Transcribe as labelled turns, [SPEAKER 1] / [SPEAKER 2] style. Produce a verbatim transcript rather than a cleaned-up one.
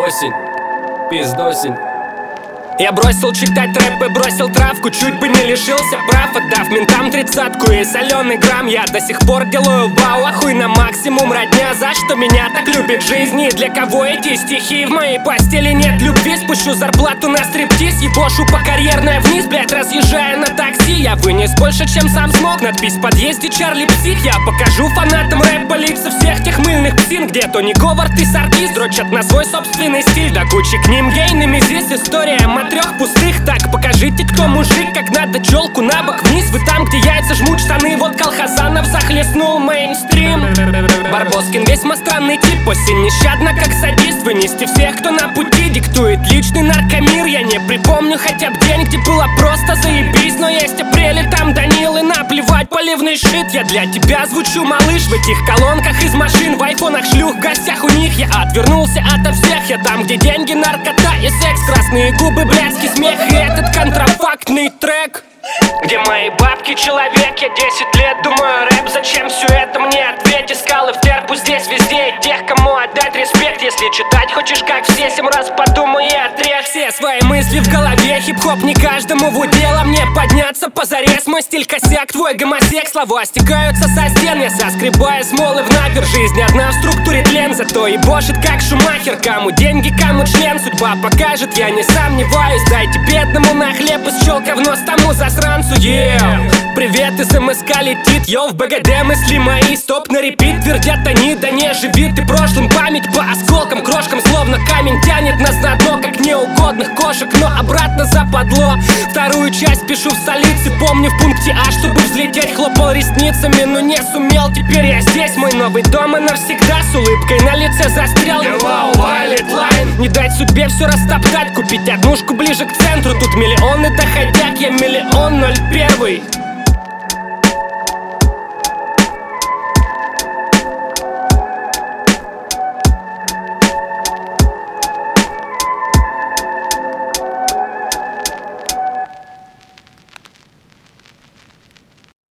[SPEAKER 1] Осень, пиздосень.
[SPEAKER 2] Я бросил читать рэп и бросил травку, чуть бы не лишился прав, отдав ментам тридцатку и соленый грамм. Я до сих пор делаю вау, ахуй на максимум, родня. За что меня так любит жизнь и для кого эти стихи? В моей постели нет любви, спущу зарплату на стриптиз, ебошу по карьерной вниз, блять, разъезжая на такси. Я вынес больше, чем сам смог, надпись в подъезде Чарли Псих. Я покажу фанатам рэпа лица всех тех мыльных псин, где Тони Говард и Саркис дрочат на свой собственный стиль. До кучи к ним гей, немезис, история трех пустых. Так, покажите, кто мужик, как надо челку на бок вниз. Вы там, где яйца жмут штаны, вот Колхозанов захлестнул мейнстрим. Барбоскин весьма странный тип, осень нещадно как садист. Вынести всех, кто на пути, диктует личный наркомир. Я не припомню хотя бы день, где было просто заебись, но есть апрель, там Данил и наплевать поливный шит. Я для тебя звучу, малыш, в этих колонках из машин, в айфонах шлюх, в гостях у них. Я отвернулся ото всех, я там, где деньги, наркота и секс, красные губы, блядский смех и этот контрафактный трек. Где мои бабки, человек, я десять лет думаю рэп, зачем все это мне? Ответь, искал и в терпу здесь везде и тех, кому отдать респект. Если читать хочешь, как все, семь раз подумай и отрежь все свои мысли в голове. Хип-хоп не каждому в удел, мне подняться позарез. Мой стиль косяк, твой гомосек, слова стекаются со стен. Я соскребаю смолы в навер, жизнь одна в структуре тлен. Зато и бошит как Шумахер, кому деньги, кому член. Судьба покажет, я не сомневаюсь, дайте бедному на хлеб из щелка в нос тому засранцу. Yeah. Привет, из МСК летит, йоу, в БГД мысли мои, стоп на репит. Твердят они, да не живи ты прошлым, память по осколкам, крошкам, словно камень тянет нас на дно, как неугодных кошек, но обратно западло. Вторую часть пишу в столице, помню в пункте А, чтобы взлететь, хлопал ресницами, но не сумел. Теперь я здесь, мой новый дом и навсегда, с улыбкой на лице застрял. Hello, Violet Line. Не дать судьбе все растоптать, купить однушку ближе к центру. Тут миллионы доходяг, я миллион ноль первый.